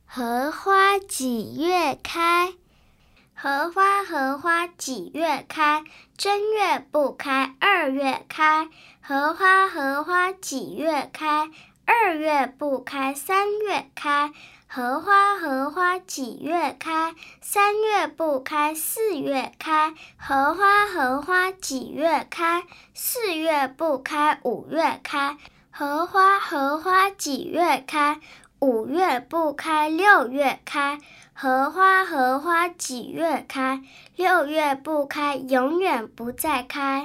荷花几月开？荷花荷花几月开？正月不开，2月开。荷花荷花几月开？2月不开，3月开。荷花荷花几月开？3月不开，4月开。荷花荷花几月开？4月不开，5月开。荷花荷花几月开？5月不开，6月开。荷花荷花几月开？6月不开，永远不再开。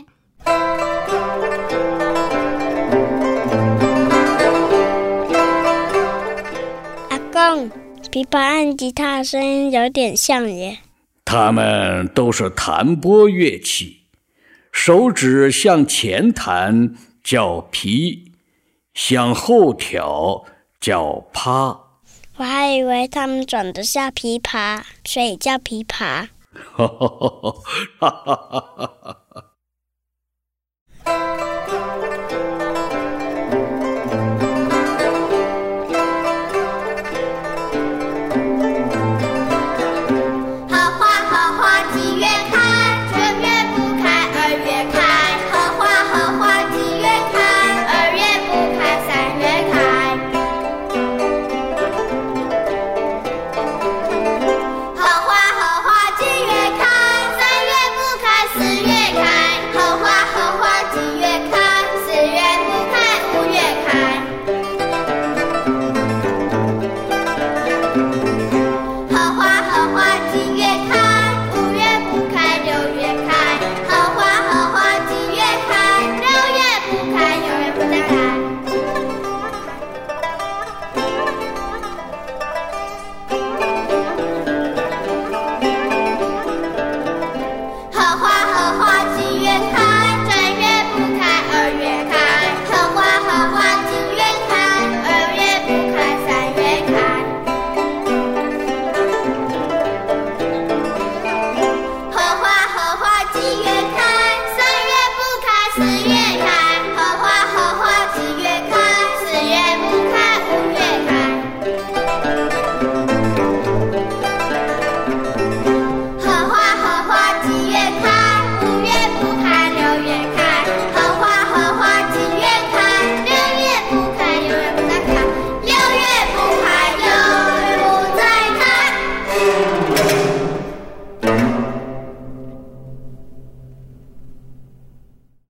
阿公，琵琶和吉他的声音有点像耶。 它们都是弹拨乐器，手指向前弹叫琵，向后挑叫趴。 我还以为它们长得像琵琶，所以叫琵琶。